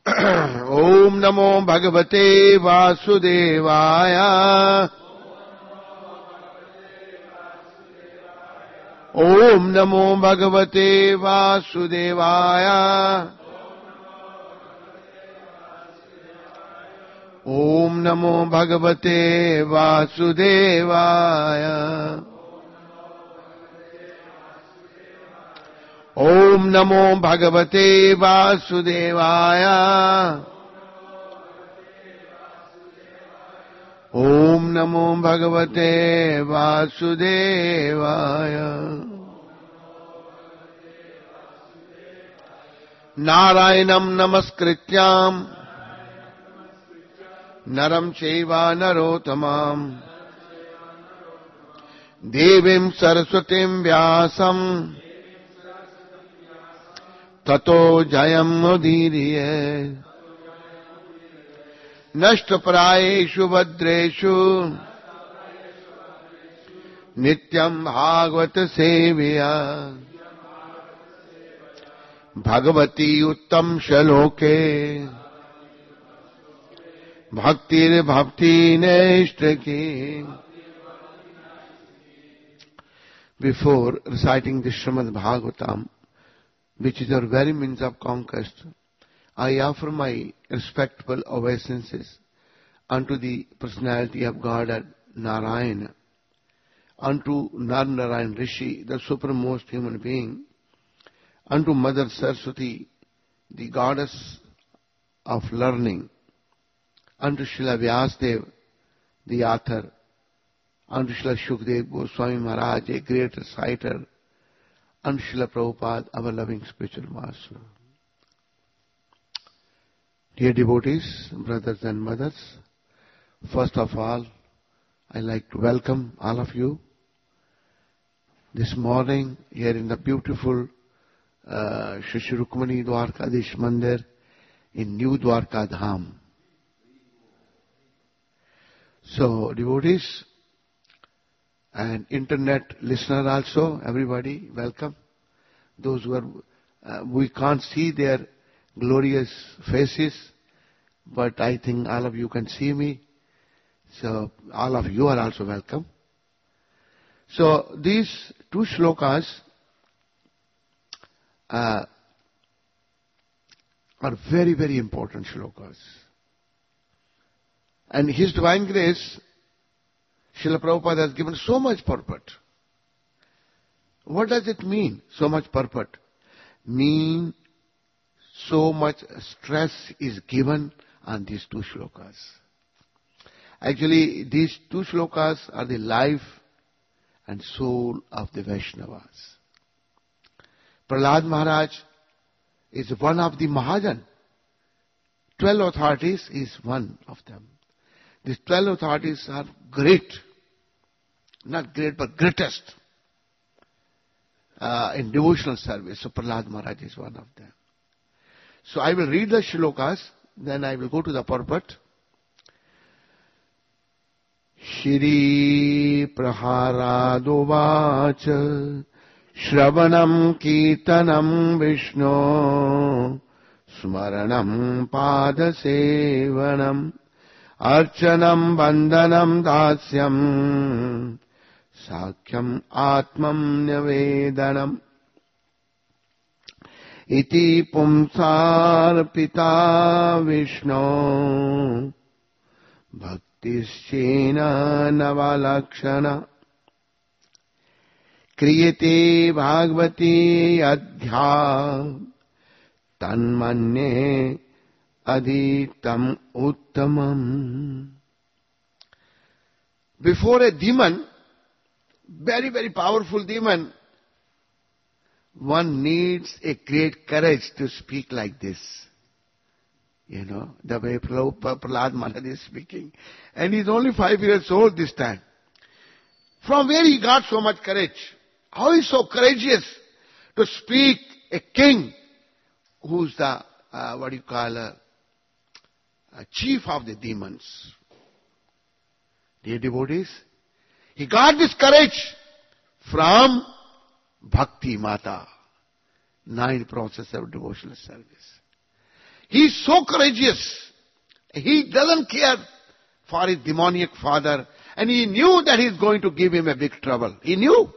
Om Namo Bhagavate Vasudevaya. Om Namo Bhagavate Vasudevaya. Om Namo Bhagavate Vasudevaya. Om Namo Bhagavate Vasudevaya. Om Namo Bhagavate Vasudevaya. Narayanam Namaskrityam Naram Chaiva Narottamam Devim Saraswatim Vyasam Tato Jayam Udiriye Nashtaprayeshu Bhadreshu Nityam Bhagavata Seviya Bhagavati Uttam Shaloke Bhaktir Bhakti Neshtaki. Before reciting the Srimad Bhagavatam, which is our very means of conquest, I offer my respectful obeisances unto the personality of God Narayana, unto Narayan Rishi, the supremest human being, unto Mother Saraswati, the goddess of learning, unto Srila Vyasadeva, the author, unto Srila Shukdev Goswami Maharaj, a great reciter, and Srila Prabhupada, our loving spiritual master. Dear devotees, brothers and mothers, first of all, I like to welcome all of you this morning here in the beautiful Shri Rukmani Dwarkadish Mandir in New Dwarka Dham. So, devotees and internet listener also, everybody, welcome. Those who are, we can't see their glorious faces, but I think all of you can see me. So, all of you are also welcome. So, these two shlokas are very, very important shlokas. And His Divine Grace, Srila Prabhupada has given so much purport. What does it mean, so much purport? Mean so much stress is given on these two shlokas. Actually, these two shlokas are the life and soul of the Vaishnavas. Prahlad Maharaj is one of the Mahajan. 12 authorities is one of them. These 12 authorities are great. Not great, but greatest in devotional service. So Prahlad Maharaj is one of them. So I will read the shlokas, then I will go to the purport. Shri Praharado Shravanam Kirtanam Vishnu Smaranam Padasevanam Archanam Bandhanam Dasyam Sakhyam Atmam Nyavedanam Iti Pumsar Pita Vishnu Bhaktischena Navalakshana Kriyate Bhagavati Adhya Tanmanye Aditam Uttamam. Before a demon, very, very powerful demon, one needs a great courage to speak like this. You know, the way Prahlad Maharaj is speaking. And he's only 5 years old this time. From where he got so much courage? How is so courageous to speak a king who's the, chief of the demons? Dear devotees, he got this courage from Bhakti Mata, 9 process of devotional service. He's so courageous. He doesn't care for his demoniac father. And he knew that he's going to give him a big trouble. He knew.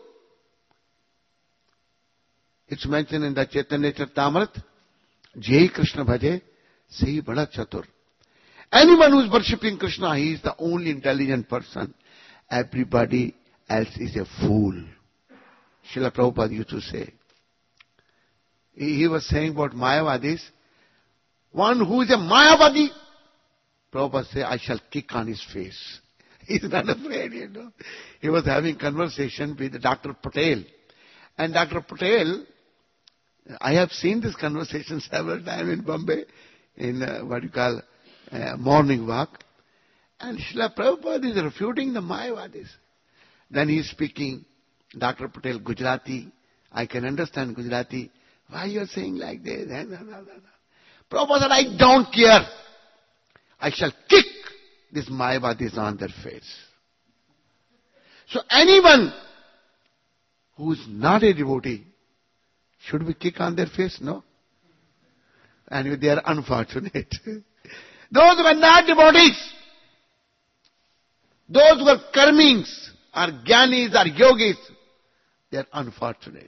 It's mentioned in the Chaitanya Charitamrita. Jai Krishna Bhaje, Sahi Bada Chatur. Anyone who is worshipping Krishna, he is the only intelligent person. Everybody else is a fool. Srila Prabhupada used to say. He was saying about Mayavadis. One who is a Mayavadi, Prabhupada said, I shall kick on his face. He's not afraid, you know. He was having conversation with Dr. Patel. And Dr. Patel, I have seen this conversation several times in Bombay, in what you call morning walk. And Srila Prabhupada is refuting the Mayavadis. Then he is speaking, Dr. Patel, Gujarati. I can understand Gujarati. Why you are saying like this? Prabhupada said, I don't care. I shall kick these Mayavadis on their face. So anyone who is not a devotee, should we kick on their face? No. And they are unfortunate. Those who are not devotees, those who are karmins, or jnanis, or yogis, they are unfortunate.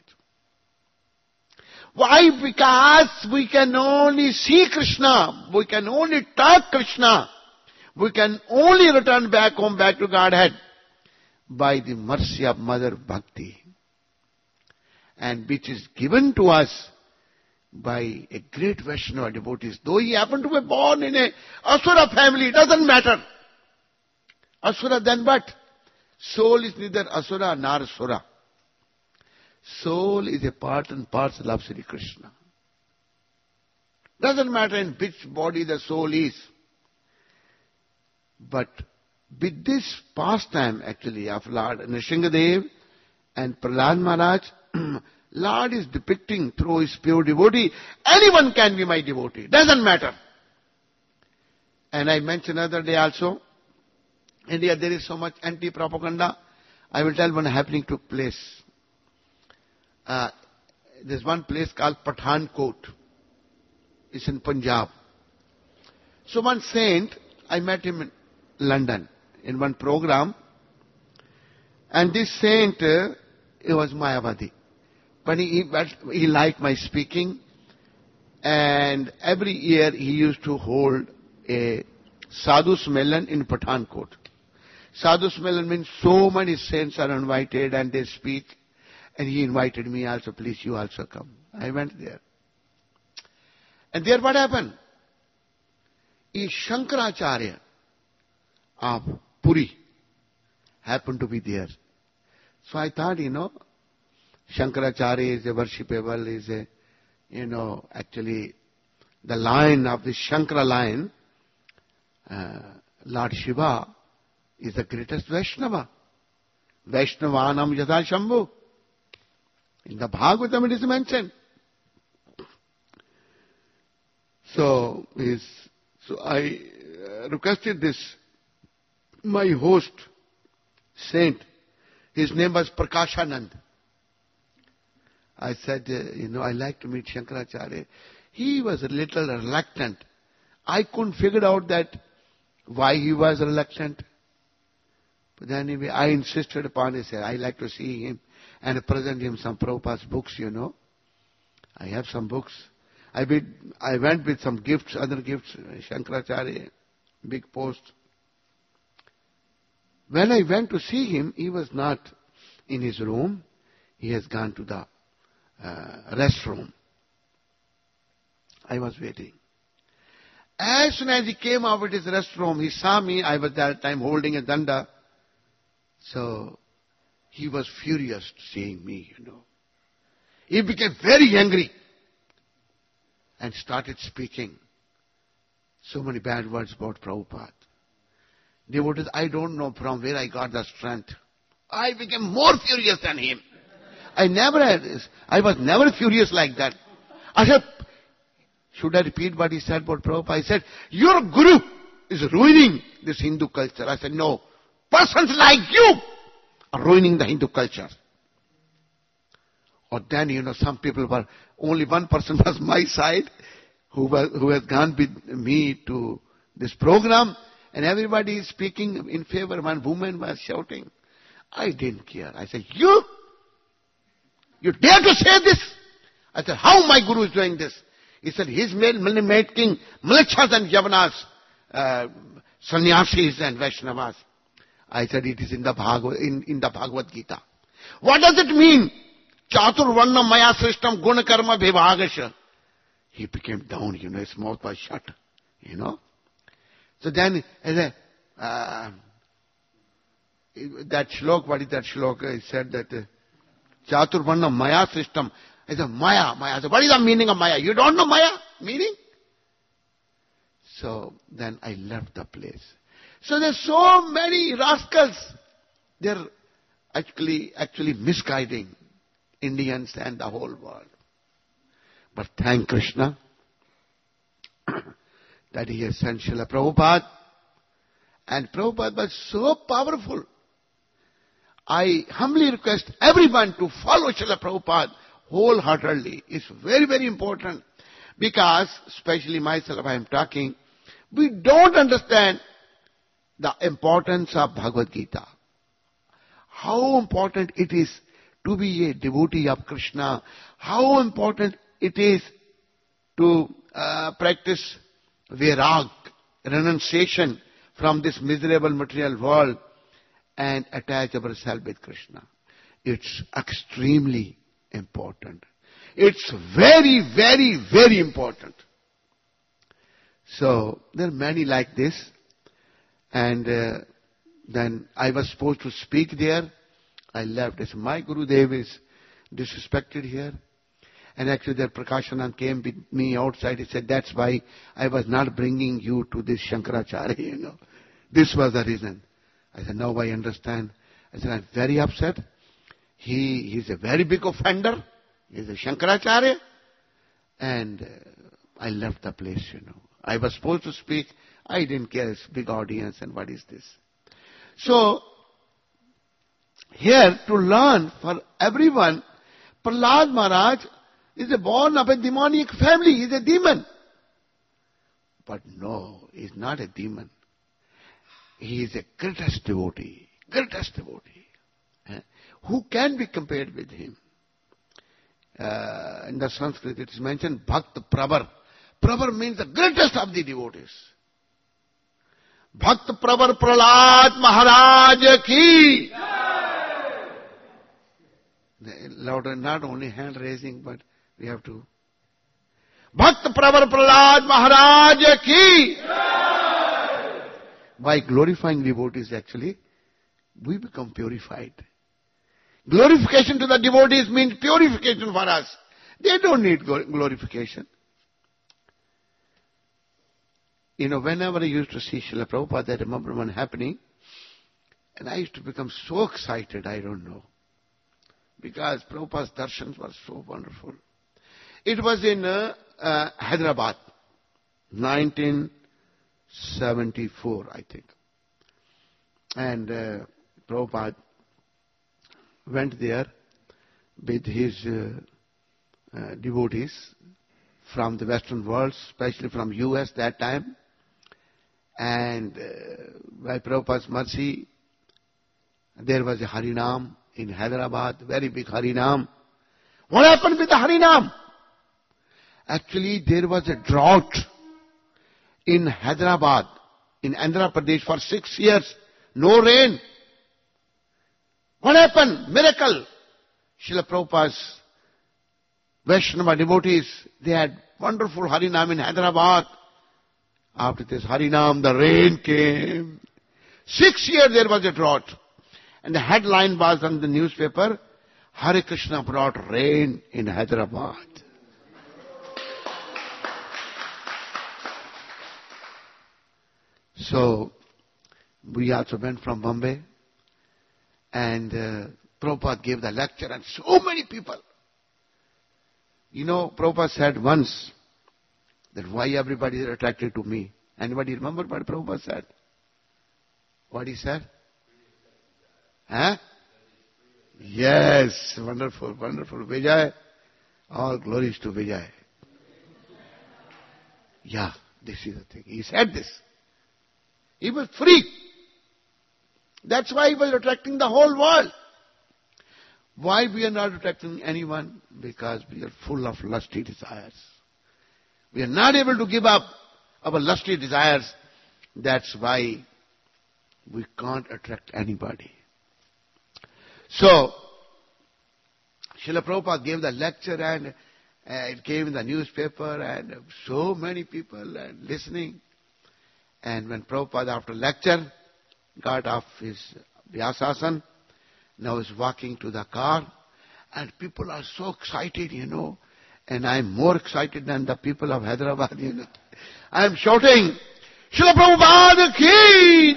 Why? Because we can only see Krishna, we can only talk Krishna, we can only return back home, back to Godhead, by the mercy of Mother Bhakti, and which is given to us by a great Vaishnava devotees. Though he happened to be born in a Asura family, doesn't matter. Asura then what? Soul is neither Asura nor Sura. Soul is a part and parcel of Sri Krishna. Doesn't matter in which body the soul is. But with this pastime actually of Lord Nrsingadev and Prahlad Maharaj, Lord is depicting through his pure devotee, anyone can be my devotee. Doesn't matter. And I mentioned other day also, India there is so much anti-propaganda. I will tell one happening took place. There's one place called Pathankot. It's in Punjab. So one saint, I met him in London in one program. And this saint, he was Mayavadi. But he liked my speaking. And every year he used to hold a Sadhu Smellan in Pathankot. Sadhu Smellan means so many saints are invited and they speak. And he invited me also, please you also come. I went there. And there what happened? A Shankaracharya of Puri happened to be there. So I thought, Shankaracharya is a worshipable, is a, actually the line of the Shankara line, Lord Shiva is the greatest Vaishnava. Vaishnavanam Yada Shambhu. In the Bhagavatam it is mentioned. So I requested this, my host, saint, his name was Prakashanand. I said, I like to meet Shankaracharya. He was a little reluctant. I couldn't figure out that why he was reluctant. But anyway, I insisted upon it. I like to see him and present him some Prabhupada's books, I have some books. I went with some gifts, other gifts, Shankaracharya, big post. When I went to see him, he was not in his room. He has gone to the restroom. I was waiting. As soon as he came out of his restroom, he saw me. I was that time holding a danda. So he was furious seeing me, He became very angry and started speaking so many bad words about Prabhupada. Devotees, I don't know from where I got the strength. I became more furious than him. I was never furious like that. I said, should I repeat what he said about Prabhupada? I said, your guru is ruining this Hindu culture. I said, no. Persons like you are ruining the Hindu culture. Or then, some people were, only one person was my side, who has gone with me to this program, and everybody is speaking in favor. One woman was shouting. I didn't care. I said, you dare to say this? I said, how my guru is doing this? He said, he's making militias and yavanas, sannyasis and Vaishnavas. I said, it is in the Bhagavad Gita. What does it mean? Chatur Varna Maya Srishtam Guna Karma Vibhagasha. He became down, his mouth was shut, So then, that shlok, what is that shlok? He said that, Chatur Varna Maya Srishtam. I said, Maya. I said, what is the meaning of Maya? You don't know Maya meaning? So then I left the place. So there's so many rascals. They're actually misguiding Indians and the whole world. But thank Krishna that he has sent Srila Prabhupada. And Prabhupada was so powerful. I humbly request everyone to follow Srila Prabhupada wholeheartedly. It's very, very important. Because, especially myself, I am talking, we don't understand the importance of Bhagavad Gita. How important it is to be a devotee of Krishna. How important it is to practice virag, renunciation from this miserable material world and attach ourselves with Krishna. It's extremely important. It's very, very, very important. So, there are many like this. And then I was supposed to speak there. I left. I said, my Gurudev is disrespected here. And actually, the Prakashanand came with me outside. He said, that's why I was not bringing you to this Shankaracharya, This was the reason. I said, now I understand. I said, I'm very upset. He's a very big offender. He's a Shankaracharya. And I left the place, I was supposed to speak. I didn't care. It's big audience and what is this? So, here to learn for everyone, Prahlad Maharaj is born of a demonic family. He's a demon. But no, he's not a demon. He is a greatest devotee. Greatest devotee. Who can be compared with him? In the Sanskrit it is mentioned Bhakt Pravar. Pravar means the greatest of the devotees. Bhakt Pravar Prahlad Maharaj ki. Louder, not only hand raising, but we have to. Bhakt Pravar Prahlad Maharaj ki. By glorifying devotees, actually, we become purified. Glorification to the devotees means purification for us. They don't need glorification. Whenever I used to see Srila Prabhupada, I remember one happening, and I used to become so excited, I don't know. Because Prabhupada's darshans were so wonderful. It was in Hyderabad, 1974, I think. And Prabhupada went there with his devotees from the Western world, especially from US that time. And by Prabhupada's mercy, there was a Harinam in Hyderabad, very big Harinam. What happened with the Harinam? Actually, there was a drought in Hyderabad, in Andhra Pradesh for 6 years. No rain. What happened? Miracle. Srila Prabhupada's Vaishnava devotees, they had wonderful Harinam in Hyderabad. After this Harinam, the rain came. 6 years there was a drought. And the headline was on the newspaper, Hare Krishna brought rain in Hyderabad. So, we also went from Bombay. And Prabhupada gave the lecture and so many people. Prabhupada said once that why everybody is attracted to me. Anybody remember what Prabhupada said? What he said? Huh? Yes, wonderful, wonderful. Vijay, all glories to Vijay. Yeah, this is the thing. He said this. He was free. That's why he was attracting the whole world. Why we are not attracting anyone? Because we are full of lusty desires. We are not able to give up our lusty desires. That's why we can't attract anybody. So, Srila Prabhupada gave the lecture and it came in the newspaper and so many people listening. And when Prabhupada after lecture got off his Vyasasana, now is walking to the car and people are so excited, and I am more excited than the people of Hyderabad, I am shouting, Srila Prabhupada ki!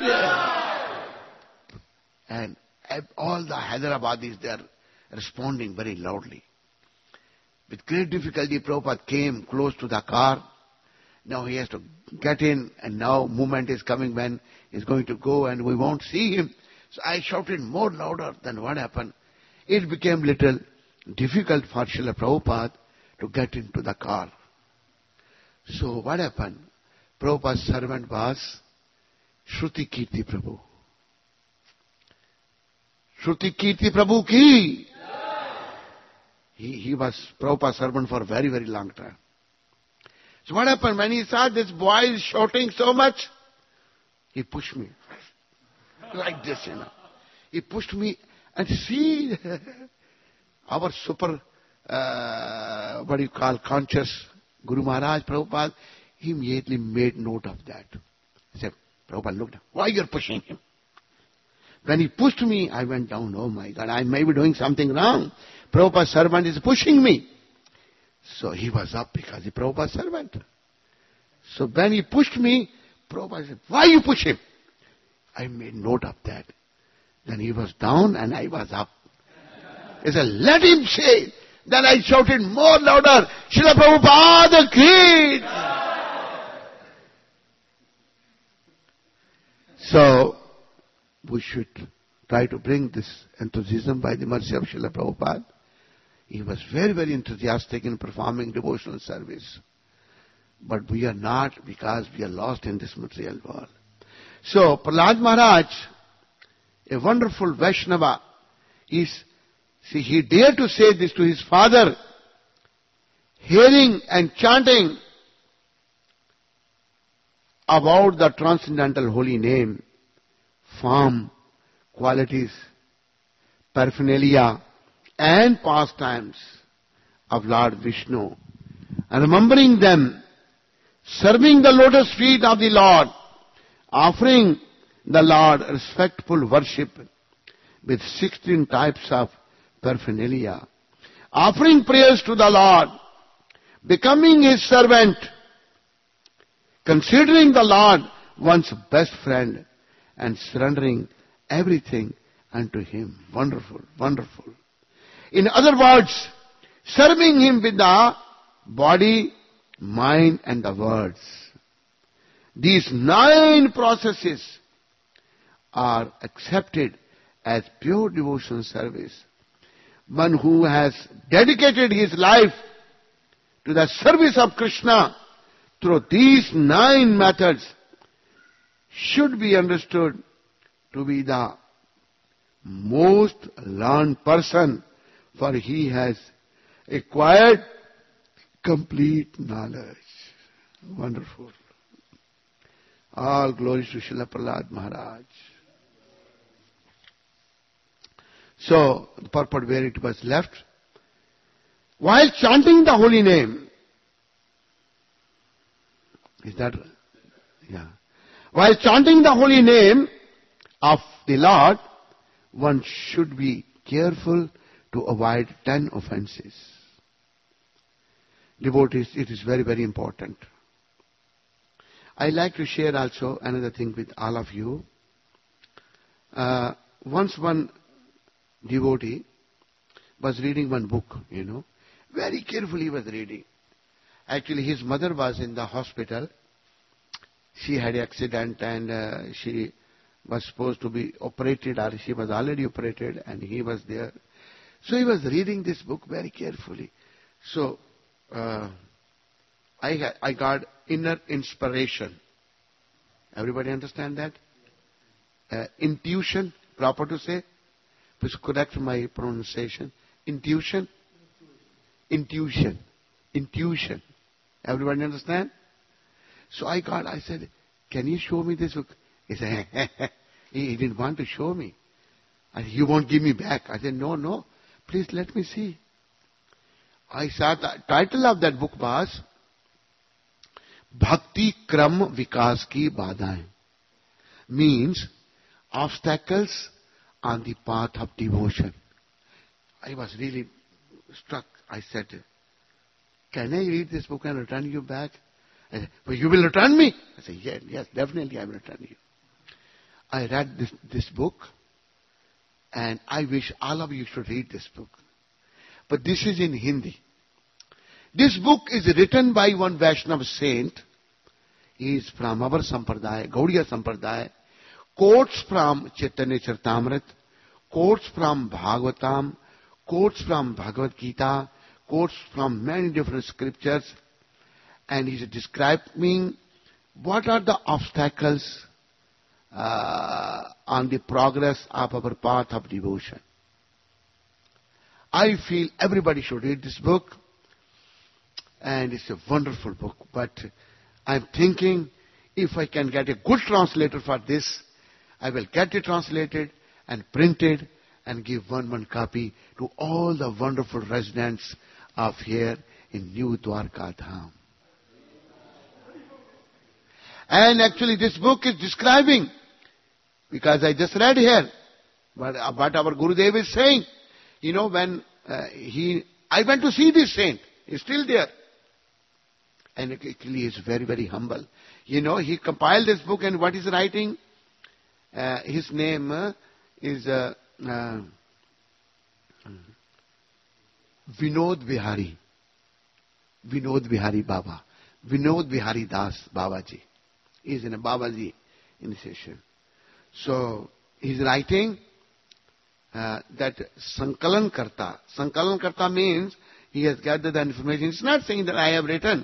And all the Hyderabadis, they are responding very loudly. With great difficulty, Prabhupada came close to the car. Now he has to get in, and now movement is coming when he's going to go and we won't see him. So I shouted more louder than what happened. It became little difficult for Srila Prabhupada to get into the car. So what happened? Prabhupada's servant was Shruti Kirti Prabhu. Shruti Kirti Prabhu ki! He was Prabhupada's servant for a very, very long time. So what happened? When he saw this boy is shouting so much, he pushed me. Like this, He pushed me and see our super, conscious Guru Maharaj Prabhupada, he immediately made note of that. He said, Prabhupada looked, why you're pushing him? When he pushed me, I went down, oh my God, I may be doing something wrong. Prabhupada's servant is pushing me. So he was up because he's Prabhupada's servant. So when he pushed me, Prabhupada said, why you push him? I made note of that. Then he was down and I was up. He said, let him say. Then I shouted more louder, Srila Prabhupada ki! So, we should try to bring this enthusiasm by the mercy of Srila Prabhupada. He was very, very enthusiastic in performing devotional service. But we are not, because we are lost in this material world. So, Prahlad Maharaj, a wonderful Vaishnava, he dared to say this to his father, hearing and chanting about the transcendental holy name, form, qualities, paraphernalia, and pastimes of Lord Vishnu, and remembering them, serving the lotus feet of the Lord, offering the Lord respectful worship with 16 types of paraphernalia, offering prayers to the Lord, becoming His servant, considering the Lord one's best friend, and surrendering everything unto Him. Wonderful, wonderful. In other words, serving Him with the body, mind and the words. These 9 processes are accepted as pure devotional service. One who has dedicated his life to the service of Krishna through these 9 methods should be understood to be the most learned person, for he has acquired complete knowledge. Wonderful. All glories to Srila Prahlad Maharaj. So, the purport where it was left. While chanting the holy name, is that, yeah. While chanting the holy name of the Lord, one should be careful to avoid 10 offenses. Devotees, it is very, very important. I like to share also another thing with all of you. Once one devotee was reading one book, very carefully was reading. Actually, his mother was in the hospital. She had an accident and she was supposed to be operated, or she was already operated, and he was there. So he was reading this book very carefully. So I got inner inspiration. Everybody understand that? Intuition, proper to say? Please correct my pronunciation. Intuition? Intuition. Intuition. Everybody understand? So I said, can you show me this book? He said, he didn't want to show me. I said, you won't give me back. I said, no, please let me see. I saw the title of that book was Bhakti Kram Vikas Ki Badaएं. Means obstacles on the path of devotion. I was really struck. I said, can I read this book and return you back? I said, well, you will return me? I said, yes, definitely I will return you. I read this book, and I wish all of you should read this book. But this is in Hindi. This book is written by one Vaishnava saint. He is from our Sampradaya, Gaudiya Sampradaya. Quotes from Chaitanya Charitamrita, quotes from Bhagavatam, quotes from Bhagavad Gita, quotes from many different scriptures. And he's describing what are the obstacles on the progress of our path of devotion. I feel everybody should read this book, and it's a wonderful book. But I'm thinking if I can get a good translator for this, I will get it translated and printed and give one copy to all the wonderful residents of here in New Dwarka Dham. And actually this book is describing, because I just read here, what our Gurudev is saying. You know, when I went to see this saint, he's still there. And actually he is very, very humble. You know, he compiled this book, and what he's writing, his name is Vinod Bihari. Vinod Bihari Baba. Vinod Bihari Das Babaji. He is in a Babaji initiation. So, he's writing that Sankalan Karta. Sankalan Karta means he has gathered the information. It's not saying that I have written.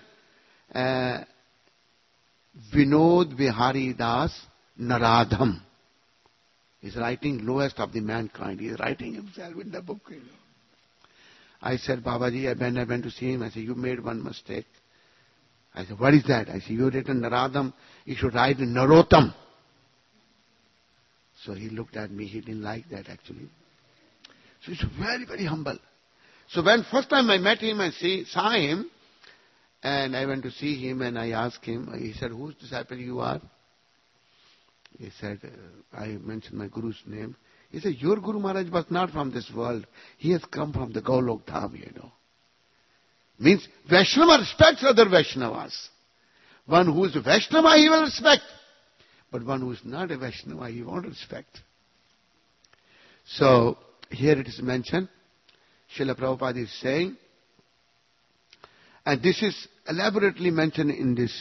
Vinod Bihari Das Naradham. He's writing lowest of the mankind. He is writing himself in the book. You know. I said, Babaji, when I went to see him, I said, you made one mistake. I said, what is that? I said, you written Naradham, you should write Narottam. So he looked at me, he didn't like that actually. So he's very, very humble. So when first time I met him and saw him, and I went to see him and I asked him, he said, whose disciple you are? He said, I mentioned my Guru's name. He said, your Guru Maharaj was not from this world. He has come from the Golok Dham, you know. Means Vaishnava respects other Vaishnavas. One who is a Vaishnava, he will respect. But one who is not a Vaishnava, he won't respect. So, here it is mentioned, Srila Prabhupada is saying, and this is elaborately mentioned in this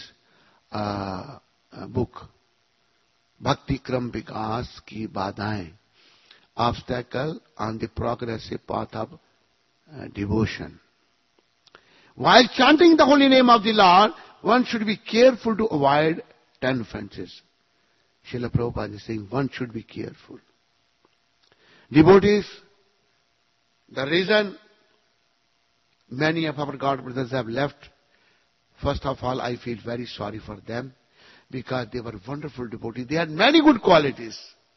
book, Bhakti Kram Vikas Ki Badaएं, obstacle on the progressive path of devotion. While chanting the holy name of the Lord, one should be careful to avoid 10 offenses. Srila Prabhupada is saying one should be careful. Devotees, the reason many of our God brothers have left, first of all, I feel very sorry for them, because they were wonderful devotees. They had many good qualities.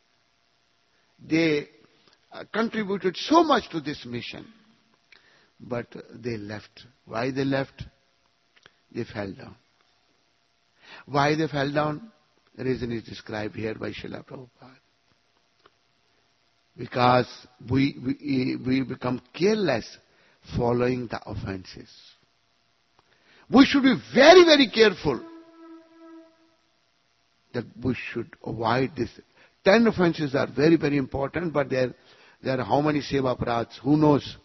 They contributed so much to this mission. But they left. Why they left? They fell down. Why they fell down? The reason is described here by Srila Prabhupada. Because we become careless following the offenses. We should be very, very careful that we should avoid this. 10 offenses are very, very important, but there are how many seva aparadhs? Who knows?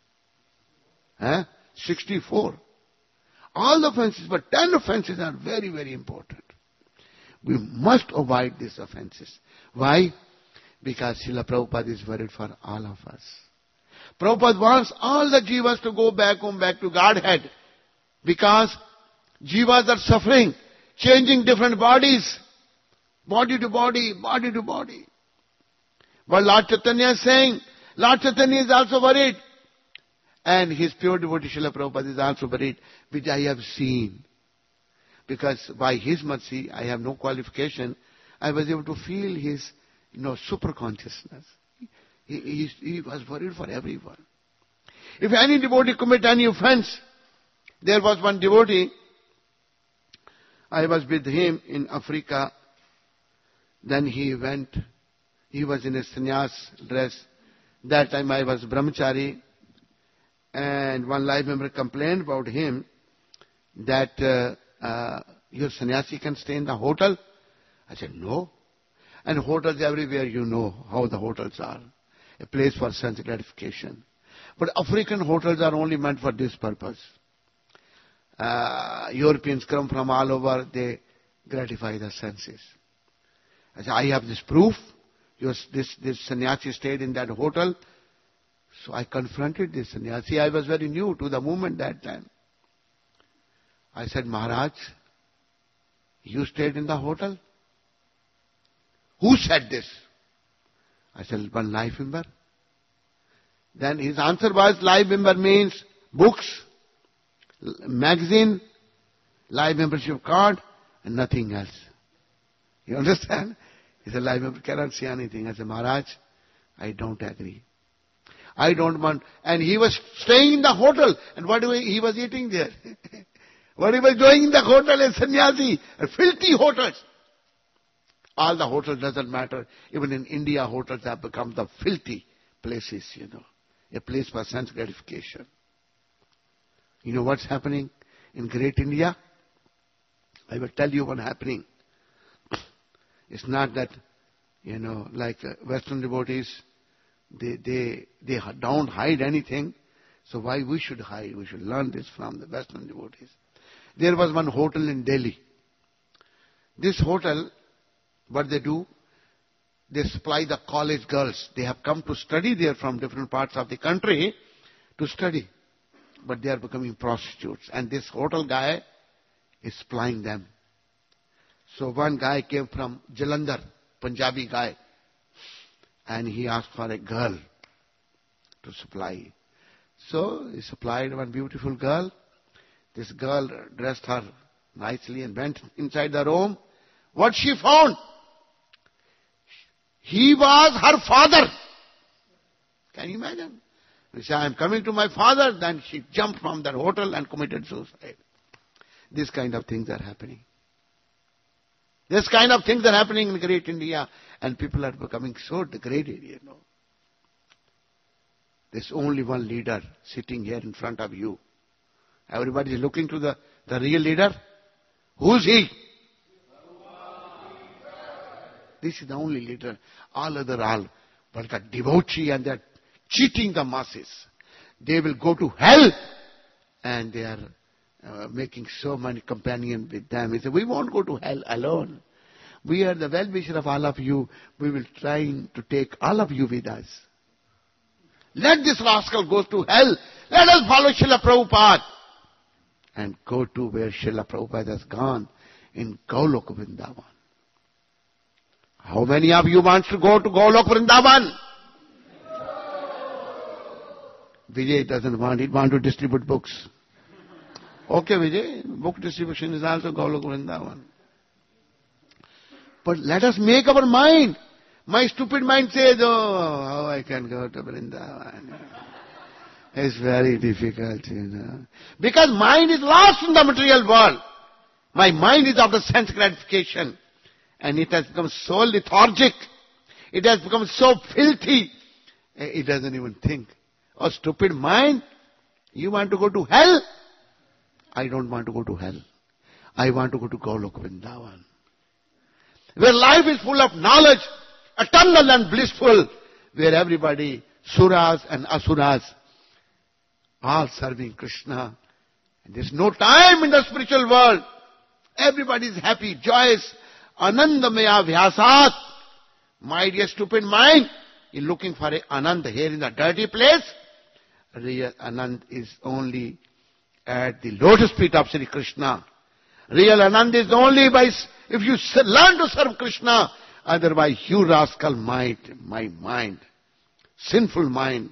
64. All the offenses, but 10 offenses are very, very important. We must avoid these offenses. Why? Because Srila Prabhupada is worried for all of us. Prabhupada wants all the jivas to go back home, back to Godhead. Because Jivas are suffering, changing different bodies. Body to body, body to body. But Lord Chaitanya is saying, Lord Chaitanya is also worried. And his pure devotee Srila Prabhupada is also worried, which I have seen. Because by his mercy, I have no qualification. I was able to feel his, super consciousness. He was worried for everyone. If any devotee commit any offense, there was one devotee, I was with him in Africa. Then he was in a sannyas dress. That time I was brahmachari. And one live member complained about him that your sannyasi can stay in the hotel. I said, no. And hotels everywhere, you know how the hotels are. A place for sense gratification. But African hotels are only meant for this purpose. Europeans come from all over, they gratify the senses. I said, I have this proof. This sannyasi stayed in that hotel. So I confronted this sannyasi. I was very new to the movement that time. I said, Maharaj, you stayed in the hotel? Who said this? I said, one live member. Then his answer was, live member means books, magazine, live membership card, and nothing else. You understand? He said, live member cannot say anything. I said, Maharaj, I don't agree. I don't want. And he was staying in the hotel. And what he was eating there? What he was doing in the hotel is sannyasi. Filthy hotels. All the hotels doesn't matter. Even in India, hotels have become the filthy places, A place for sense gratification. You know what's happening in Great India? I will tell you what's happening. It's not that, like Western devotees, they don't hide anything. So why we should hide? We should learn this from the Western devotees. There was one hotel in Delhi. This hotel, what they do, they supply the college girls. They have come to study there from different parts of the country to study. But they are becoming prostitutes. And this hotel guy is supplying them. So one guy came from Jalandhar, Punjabi guy. And he asked for a girl to supply. So he supplied one beautiful girl. This girl dressed her nicely and went inside the room. What she found? He was her father. Can you imagine? She said, I am coming to my father. Then she jumped from that hotel and committed suicide. These kind of things are happening. This kind of things are happening in Great India. And people are becoming so degraded, There's only one leader sitting here in front of you. Everybody is looking to the real leader. Who's he? This is the only leader. All other but the devotee and they're cheating the masses. They will go to hell. And they are making so many companions with them. He said, we won't go to hell alone. We are the well-wisher of all of you. We will try to take all of you with us. Let this rascal go to hell. Let us follow Srila Prabhupada. And go to where Srila Prabhupada has gone, in Golok Vrindavan. How many of you want to go to Golok Vrindavan? Vijay doesn't want. He wants to distribute books. Okay, Vijay. Book distribution is also Golok Vrindavan. But let us make our mind. My stupid mind says, oh, how I can go to Vrindavan. It's very difficult, Because mind is lost in the material world. My mind is of the sense gratification. And it has become so lethargic. It has become so filthy. It doesn't even think. Oh, stupid mind. You want to go to hell? I don't want to go to hell. I want to go to Golok Vrindavan. Where life is full of knowledge, eternal and blissful. Where everybody, suras and asuras, all serving Krishna. And there's no time in the spiritual world. Everybody is happy, joyous. Anandamaya vyasat. My dear stupid mind, you're looking for a Anand here in the dirty place. Real Anand is only at the lotus feet of Sri Krishna. Real Anand is only if you learn to serve Krishna. Otherwise, you rascal my mind, sinful mind,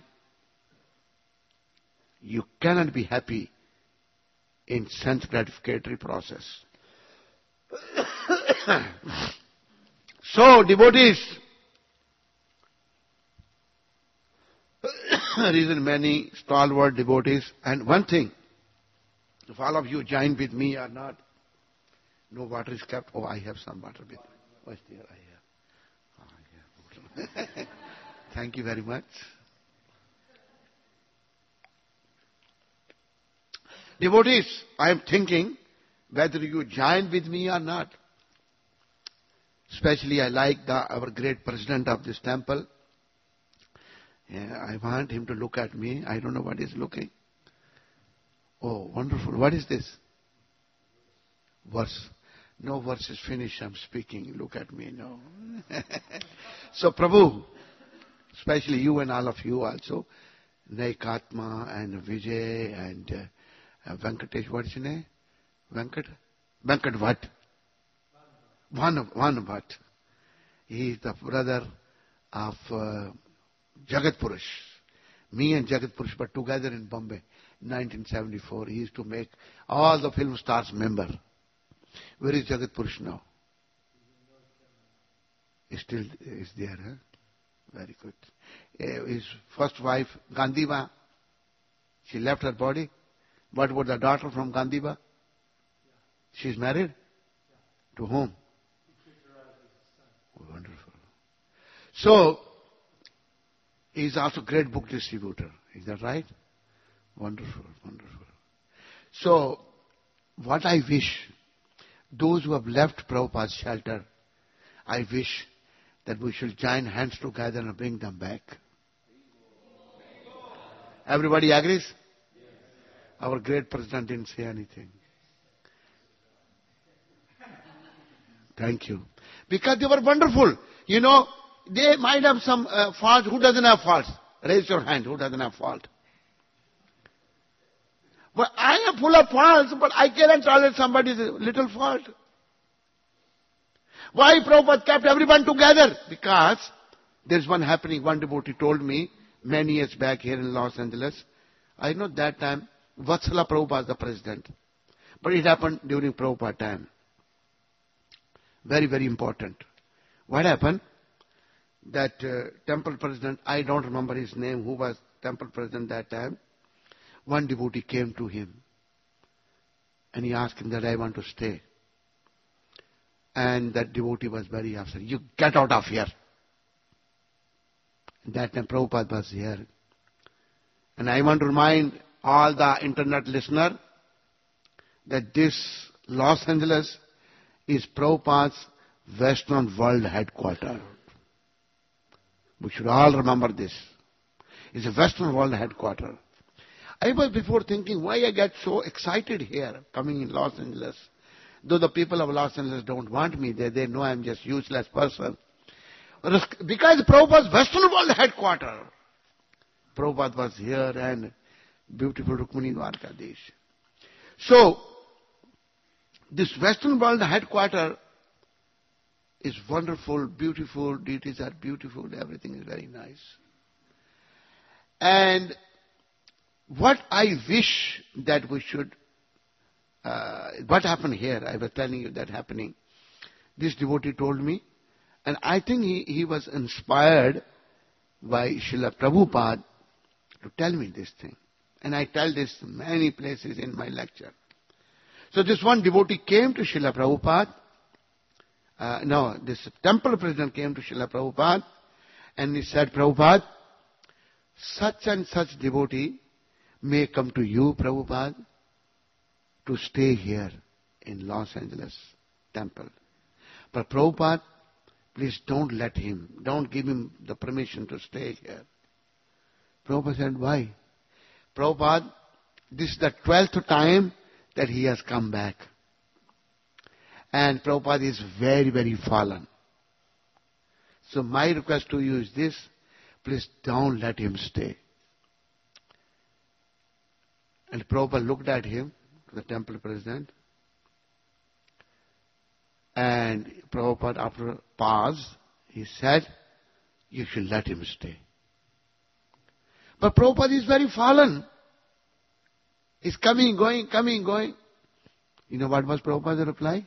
you cannot be happy in sense gratificatory process. So, devotees, reason many stalwart devotees, and one thing, if all of you join with me or not, no water is kept. Oh, I have some water with me. What's there? I have. Oh, yeah. Thank you very much. Devotees, I am thinking whether you join with me or not. Especially I like our great president of this temple. Yeah, I want him to look at me. I don't know what he's looking. Oh, wonderful. What is this? Verse. No verse is finished. I'm speaking. Look at me now. So, Prabhu, especially you and all of you also, Naikatma and Vijay and Venkatesh, what's his name? Venkat Bhatt. Van Bhatt. He is the brother of Jagat Purush. Me and Jagat Purush were together in Bombay in 1974. He used to make all the film stars member. Where is Jagat Purush now? He still is there, huh? Very good. His first wife, Gandhiba, she left her body. What about the daughter from Gandhiba? She is married? To whom? Oh, wonderful. So, he is also great book distributor. Is that right? Wonderful, wonderful. So, what I wish, those who have left Prabhupada's shelter, I wish that we should join hands together and bring them back. Everybody agrees? Our great president didn't say anything. Thank you. Because they were wonderful. You know, they might have some faults. Who doesn't have faults? Raise your hand. Who doesn't have fault? But I am full of faults, but I cannot tolerate somebody's little fault. Why Prabhupada kept everyone together? Because there's one happening. One devotee told me many years back here in Los Angeles. I know that time Vatsala Prabhupada was the president. But it happened during Prabhupada time. Very, very important. What happened? That temple president, I don't remember his name, who was temple president that time. One devotee came to him and he asked him that I want to stay. And that devotee was very upset. You get out of here. That time Prabhupada was here. And I want to remind all the internet listener that this Los Angeles is Prabhupada's Western World headquarters. We should all remember this. It's a Western World headquarters. I was before thinking why I get so excited here, coming in Los Angeles. Though the people of Los Angeles don't want me there, they know I'm just useless person. Because Prabhupada's Western World headquarters. Prabhupada was here and beautiful Rukmini Dwarkadish. So, this Western World headquarters is wonderful, beautiful, deities are beautiful, everything is very nice. And what I wish that we should, what happened here, I was telling you that happening. This devotee told me, and I think he was inspired by Srila Prabhupada to tell me this thing. And I tell this many places in my lecture. So this one devotee came to Srila Prabhupada. This temple president came to Srila Prabhupada and he said, Prabhupada, such and such devotee may come to you, Prabhupada, to stay here in Los Angeles temple. But Prabhupada, please don't let him, don't give him the permission to stay here. Prabhupada said, why? Prabhupada, this is the 12th time that he has come back. And Prabhupada is very, very fallen. So my request to you is this, please don't let him stay. And Prabhupada looked at him, the temple president, And Prabhupada, after a pause, he said, you should let him stay. But Prabhupada is very fallen. He's coming, going, coming, going. You know what was Prabhupada's reply?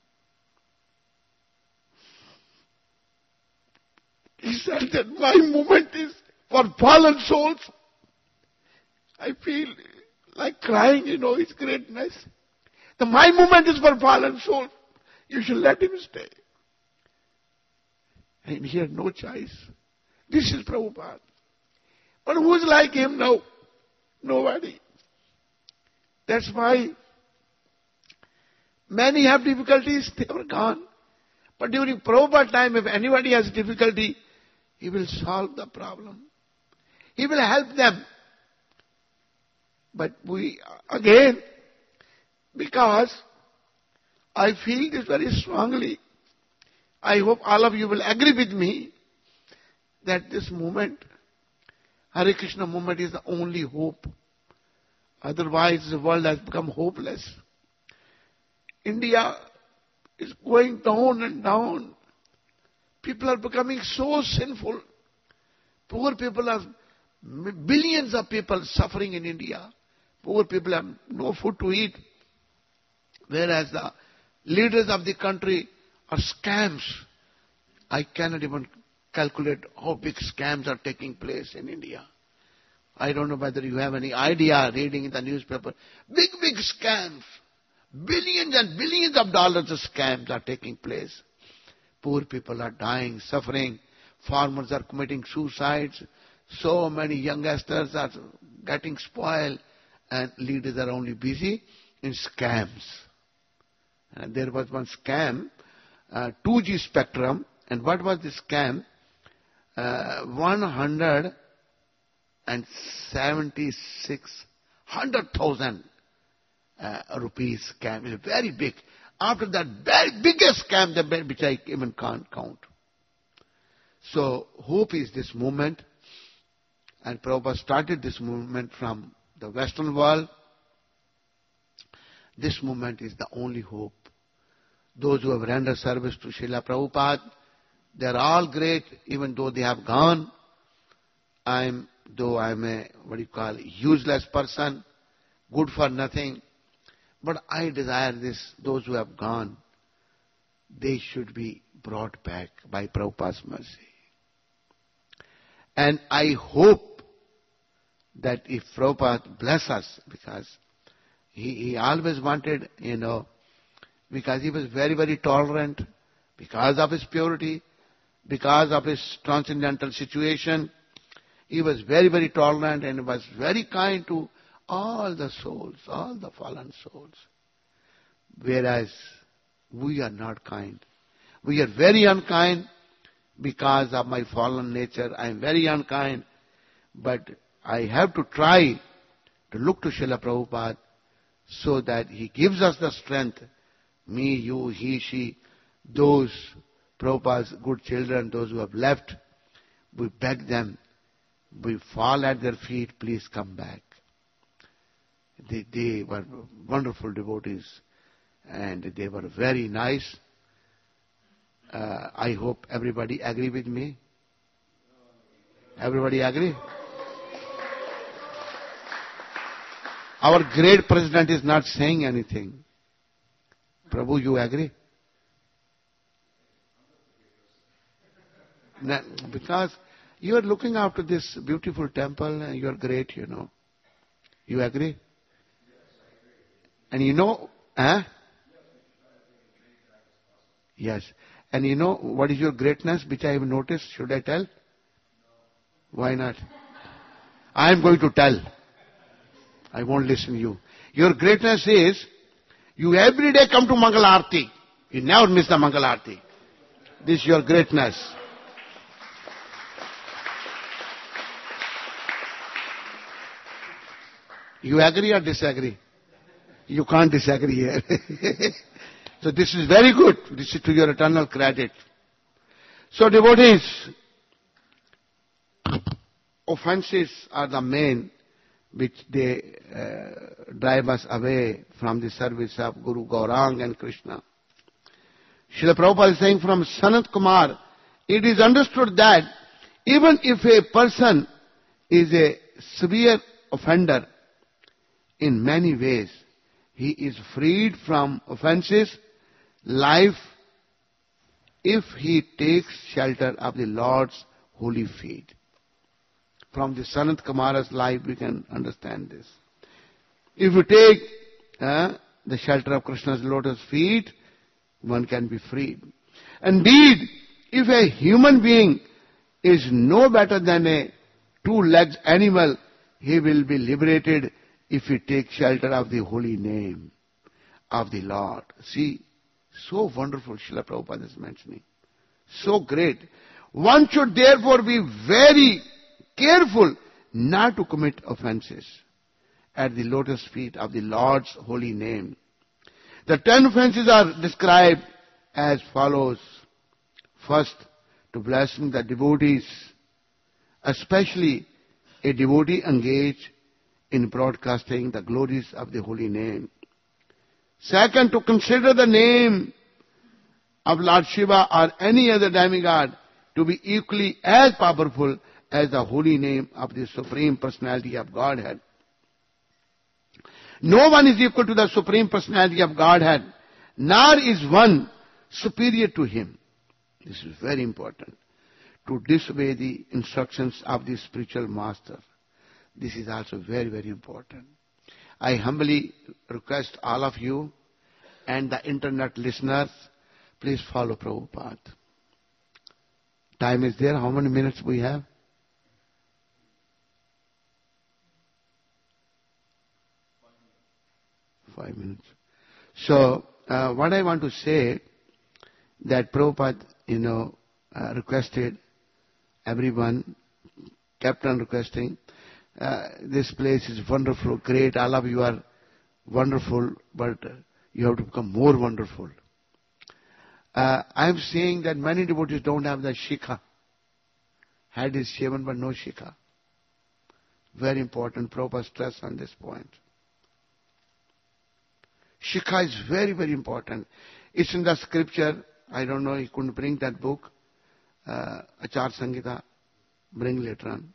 He said that my movement is for fallen souls. I feel like crying, his greatness. My movement is for fallen souls. You should let him stay. And he had no choice. This is Prabhupada. But who's like him now? Nobody. That's why many have difficulties, they were gone. But during Prabhupada time, if anybody has difficulty, he will solve the problem. He will help them. But we, again, because I feel this very strongly, I hope all of you will agree with me that this movement, Hare Krishna movement, is the only hope. Otherwise, the world has become hopeless. India is going down and down. People are becoming so sinful. Poor people are, billions of people suffering in India. Poor people have no food to eat. Whereas the leaders of the country are scams. I cannot even calculate how big scams are taking place in India. I don't know whether you have any idea reading in the newspaper. Big, big scams. Billions and billions of dollars of scams are taking place. Poor people are dying, suffering. Farmers are committing suicides. So many youngsters are getting spoiled. And leaders are only busy in scams. And there was one scam, 2G spectrum. And what was the scam? 100,000 rupees scam. It's very big. After that, very biggest scam which I even can't count. So hope is this movement. And Prabhupada started this movement from the Western world. This movement is the only hope. Those who have rendered service to Srila Prabhupada, they are all great, even though they have gone. I'm a, useless person, good for nothing. But I desire this, those who have gone, they should be brought back by Prabhupada's mercy. And I hope that if Prabhupada bless us, because he always wanted, because he was very, very tolerant, because of his purity, because of his transcendental situation, he was very, very tolerant and was very kind to all the souls, all the fallen souls. Whereas we are not kind. We are very unkind because of my fallen nature. I am very unkind. But I have to try to look to Srila Prabhupada so that he gives us the strength. Me, you, he, she, those Prabhupada's good children, those who have left, we beg them, we fall at their feet, please come back. They were wonderful devotees and they were very nice. I hope everybody agree with me. Everybody agree? Our great president is not saying anything. Prabhu, you agree? No, because you are looking after this beautiful temple and you are great, You agree? And Yes. And what is your greatness which I have noticed? Should I tell? Why not? I am going to tell. I won't listen to you. Your greatness is, you every day come to Mangal Aarti. You never miss the Mangal Aarti. This is your greatness. You agree or disagree? You can't disagree here. So this is very good. This is to your eternal credit. So devotees, offenses are the main which they drive us away from the service of Guru Gaurang and Krishna. Srila Prabhupada is saying from Sanat Kumar, it is understood that even if a person is a severe offender in many ways, he is freed from offenses, life, if he takes shelter of the Lord's holy feet. From the Sanat Kumara's life we can understand this. If you take the shelter of Krishna's lotus feet, one can be freed. Indeed, if a human being is no better than a two-legged animal, he will be liberated if he takes shelter of the holy name of the Lord. See, so wonderful Srila Prabhupada is mentioning. So great. One should therefore be very careful not to commit offenses at the lotus feet of the Lord's holy name. The 10 offenses are described as follows. First, to blaspheme the devotees, especially a devotee engaged in broadcasting the glories of the holy name. Second, to consider the name of Lord Shiva or any other demigod to be equally as powerful as the holy name of the Supreme Personality of Godhead. No one is equal to the Supreme Personality of Godhead, nor is one superior to him. This is very important. To disobey the instructions of the spiritual master. This is also very, very important. I humbly request all of you and the internet listeners, please follow Prabhupada. Time is there. How many minutes we have? 5 minutes. So, what I want to say, that Prabhupada, requested everyone, kept on requesting, this place is wonderful, great, all of you are wonderful, but you have to become more wonderful. I am saying that many devotees don't have the shikha. Head is shaven but no shikha. Very important, Prabhupada stress on this point. Shikha is very, very important. It's in the scripture. I don't know, he couldn't bring that book. Achar Sangita, bring later on.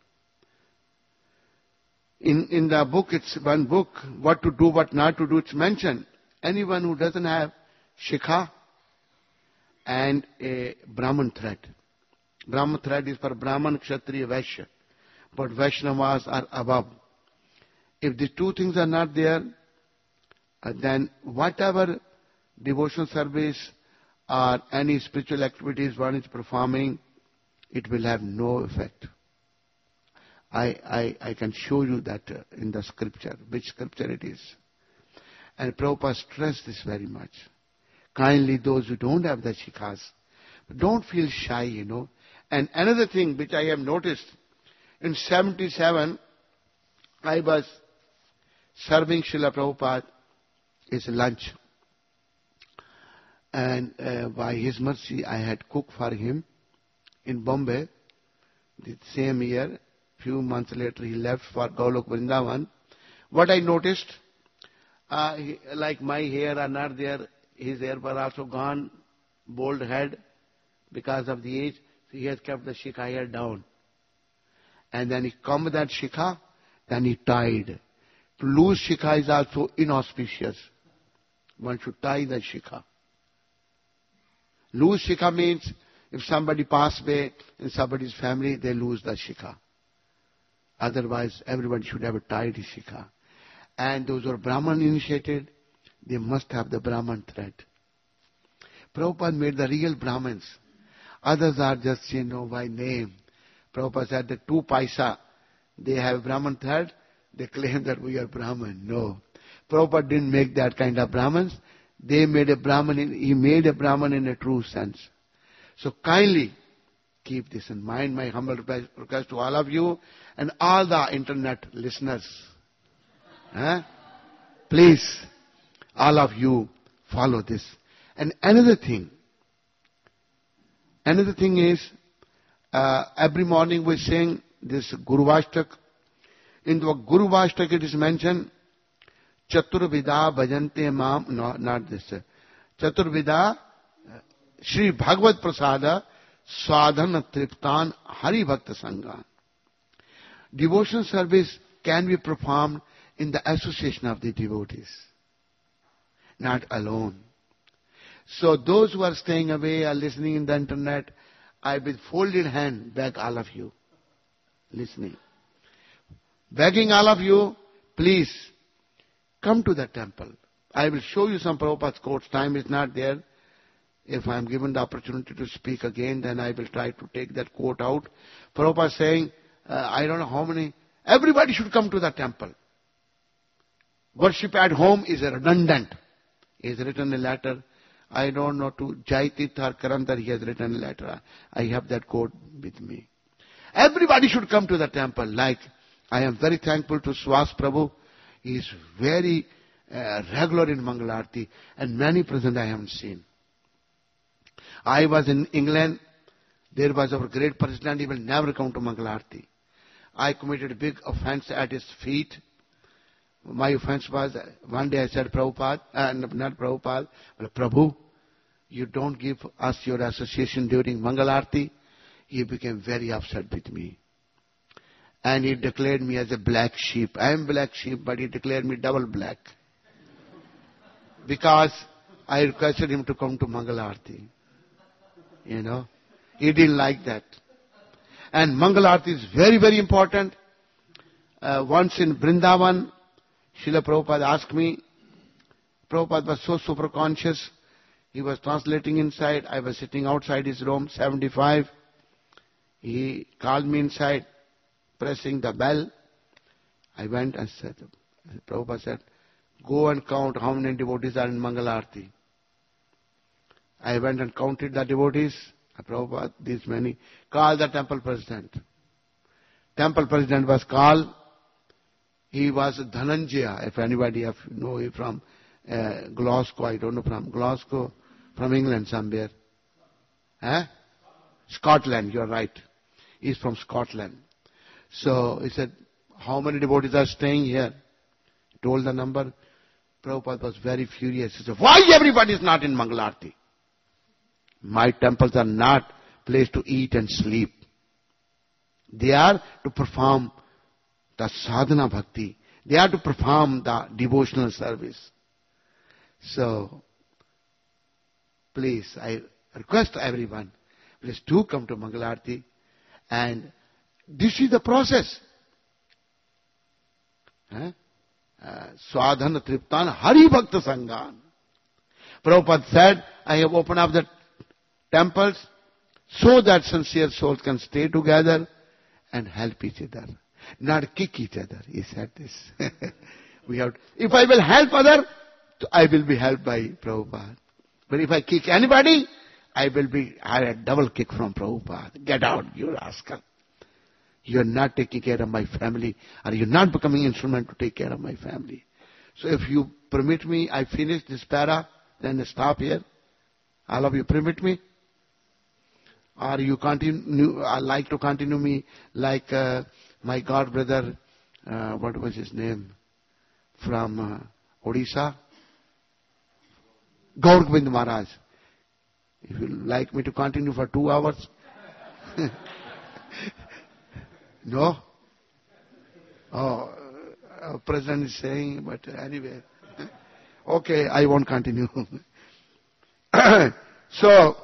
In the book, it's one book, what to do, what not to do, it's mentioned. Anyone who doesn't have shikha and a Brahman thread. Brahman thread is for Brahman, Kshatriya, Vaishya. But Vaishnavas are above. If the two things are not there, then whatever devotional service or any spiritual activities one is performing, it will have no effect. I can show you that in the scripture, which scripture it is. And Prabhupada stressed this very much. Kindly those who don't have the shikhas, don't feel shy, And another thing which I have noticed, in 77, I was serving Srila Prabhupada his lunch. And by his mercy, I had cooked for him in Bombay. The same year, few months later, he left for Golok Vrindavan. What I noticed, like my hair are not there, his hair was also gone, bald head, because of the age. So he has kept the shikha hair down. And then he combed that shikha, then he tied. To lose shikha is also inauspicious. One should tie the shikha. Lose shikha means if somebody pass away in somebody's family, they lose the shikha. Otherwise, everybody should have a tied shikha. And those who are Brahman initiated, they must have the Brahman thread. Prabhupada made the real Brahmins. Others are just, by name. Prabhupada said the 2 paisa, they have Brahman thread, they claim that we are Brahman. No. Prabhupada didn't make that kind of Brahmins. They made a Brahman, he made a Brahman in a true sense. So kindly keep this in mind. My humble request to all of you and all the internet listeners. Please, all of you follow this. And another thing is, every morning we sing this Guru Vashtak. In the Guru Vashtak it is mentioned, Chaturvida bhajante mam, no, not this. Chaturvida Shri Bhagavad Prasada Sadhana Triptan Hari Bhakta Sangha. Devotion service can be performed in the association of the devotees, not alone. So those who are staying away or listening in the internet, I with folded hand beg all of you listening. Begging all of you, please come to the temple. I will show you some Prabhupada's quotes. Time is not there. If I am given the opportunity to speak again, then I will try to take that quote out. Prabhupada saying, I don't know how many, everybody should come to the temple. Worship at home is redundant. He has written a letter. I don't know, to Jaitit or Karandar, he has written a letter. I have that quote with me. Everybody should come to the temple. Like, I am very thankful to Swas Prabhu. He is very regular in Mangalarti, and many present I haven't seen. I was in England. There was our great president. He will never come to Mangalarti. I committed a big offense at his feet. My offense was, one day I said, Prabhupada, not Prabhupada, but Prabhu, you don't give us your association during Mangalarti. He became very upset with me. And he declared me as a black sheep. I am black sheep, but he declared me double black. Because I requested him to come to Mangalarti. You know, he didn't like that. And Mangalarti is very, very important. Once in Vrindavan, Srila Prabhupada asked me, Prabhupada was so super conscious. He was translating inside. I was sitting outside his room, 75. He called me inside, pressing the bell. I went and said, Prabhupada said, go and count how many devotees are in Mangalarti. I went and counted the devotees. Prabhupada, these many. Call the temple president. Temple president was called. He was Dhananjaya, if anybody know him from Glasgow, I don't know, from Glasgow, from England somewhere. Scotland, you're right. He's from Scotland. So he said, how many devotees are staying here? He told the number. Prabhupada was very furious. He said, why everybody is not in Mangalarti? My temples are not place to eat and sleep. They are to perform the sadhana bhakti. They are to perform the devotional service. So, please, I request everyone, please do come to Mangalarti. And this is the process. Swadhana Triptan Hari Bhakta Sanghan. Prabhupada said, I have opened up the temples so that sincere souls can stay together and help each other. Not kick each other. He said this. If I will help other, I will be helped by Prabhupada. But if I kick anybody, I will have a double kick from Prabhupada. Get out, you rascal. You are not taking care of my family, or you are not becoming instrument to take care of my family. So if you permit me, I finish this para, then stop here. All of you permit me? Or you continue, like to continue me like my god brother, what was his name? From Odisha? Gaur Govind Maharaj. If you like me to continue for 2 hours. No? Oh, President is saying, but anyway. Okay, I won't continue. So,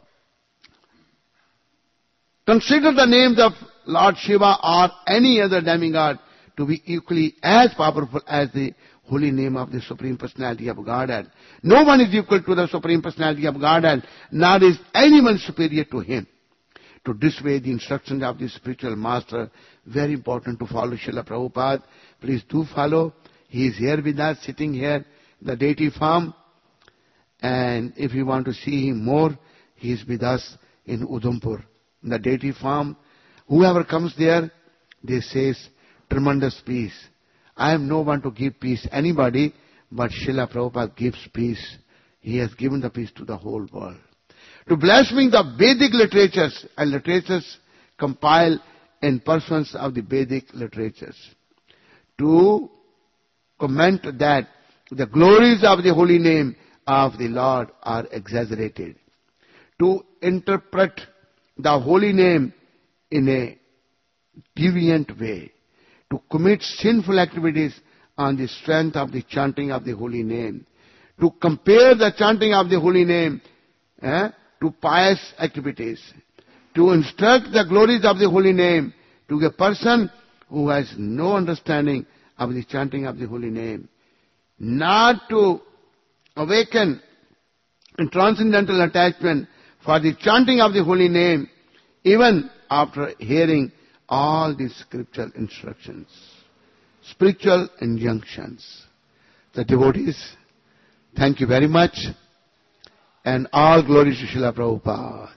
consider the names of Lord Shiva or any other demigod to be equally as powerful as the holy name of the Supreme Personality of Godhead. No one is equal to the Supreme Personality of Godhead, nor is anyone superior to Him. To dissuade the instructions of the spiritual master, very important to follow Srila Prabhupada. Please do follow. He is here with us, sitting here, the deity farm. And if you want to see him more, he is with us in Udhampur, in the deity farm. Whoever comes there, they says, tremendous peace. I am no one to give peace anybody, but Srila Prabhupada gives peace. He has given the peace to the whole world. To blaspheme the Vedic literatures, and literatures compiled in persons of the Vedic literatures. To comment that the glories of the holy name of the Lord are exaggerated. to interpret the holy name in a deviant way, to commit sinful activities on the strength of the chanting of the holy name, to compare the chanting of the holy name to pious activities, to instruct the glories of the holy name to a person who has no understanding of the chanting of the holy name, not to awaken a transcendental attachment for the chanting of the holy name even after hearing all the scriptural instructions, spiritual injunctions. The devotees, thank you very much, and all glory to Srila Prabhupada.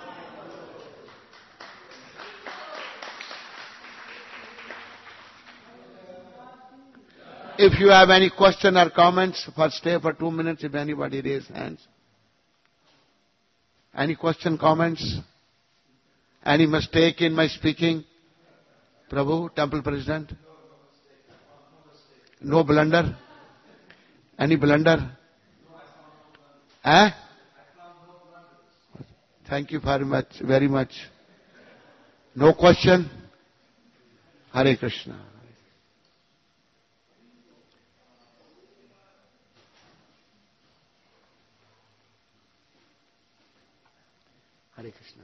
If you have any question or comments, first stay for 2 minutes if anybody raise hands. Any question, comments? Any mistake in my speaking? Prabhu, Temple President? No blunder? Any blunder? Thank you very much, very much. No question? Hare Krishna. Hare Krishna.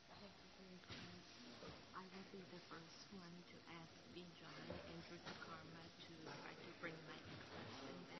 I will be the first one to ask Vijay and Ruta Karma to try to bring my interest in that.